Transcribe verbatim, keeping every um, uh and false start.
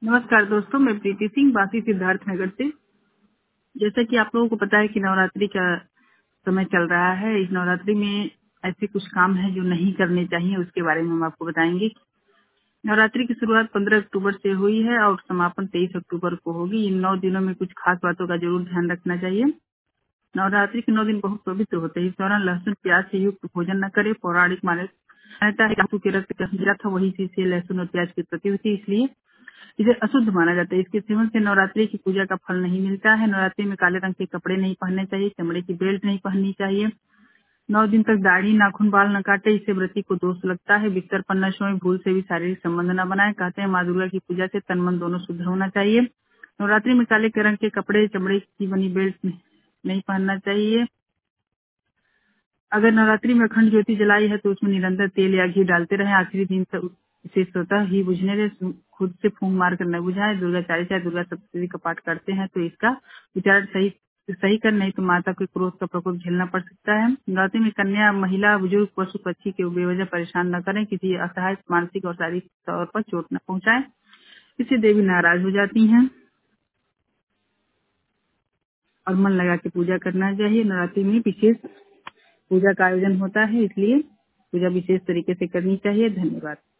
नमस्कार दोस्तों, मैं प्रीति सिंह बासी सिद्धार्थ नगर से। जैसा कि आप लोगों को पता है कि नवरात्रि का समय चल रहा है। इस नवरात्रि में ऐसे कुछ काम हैं जो नहीं करने चाहिए, उसके बारे में हम आपको बताएंगे। नवरात्रि की शुरुआत पंद्रह अक्टूबर से हुई है और समापन तेईस अक्टूबर को होगी। इन नौ दिनों में कुछ खास बातों का जरूर ध्यान रखना चाहिए। नवरात्रि के नौ दिन बहुत पवित्र होते हैं। इस दौरान लहसुन प्याज से युक्त भोजन न करे। पौराणिक मान्यता है कि के रक्त का हीरा था, वही चीज से लहसुन और प्याज की प्रति होती है, इसलिए इसे अशुद्ध माना जाता है। इसके सेवन से नवरात्रि की पूजा का फल नहीं मिलता है। नवरात्रि में काले रंग के कपड़े नहीं पहनने चाहिए, चमड़े की बेल्ट नहीं पहननी चाहिए। नौ दिन तक दाढ़ी नाखून बाल न काटे, इससे व्रती को दोष लगता है। बिस्तर पर न सोए, भूल से भी शारीरिक संबंध न बनाए। कहते हैं माँ दुर्गा की पूजा से तन मन दोनों शुद्ध होना चाहिए। नवरात्रि में काले रंग के कपड़े, चमड़े की बनी बेल्ट नहीं पहनना चाहिए। अगर नवरात्रि में अखंड ज्योति जलाई है तो उसमें निरंतर तेल या घी डालते रहे। आखिरी दिन तक इसे स्वतः ही बुझने दें, खुद से फूंक मार कर न बुझाए। दुर्गा चालीसा या दुर्गा सप्तशती का पाठ करते हैं तो इसका उच्चारण सही सही कर, नहीं तो माता के क्रोध का प्रकोप झेलना पड़ सकता है। नवरात्रि में कन्या, महिला, बुजुर्ग, पशु पक्षी के बेवजह परेशान न करें। किसी असहाय मानसिक और शारीरिक तौर पर चोट न पहुंचाएं, इससे देवी नाराज हो जाती हैं। और मन लगा के पूजा करना चाहिए। नवरात्रि में विशेष पूजा का आयोजन होता है, इसलिए पूजा विशेष तरीके से करनी चाहिए। धन्यवाद।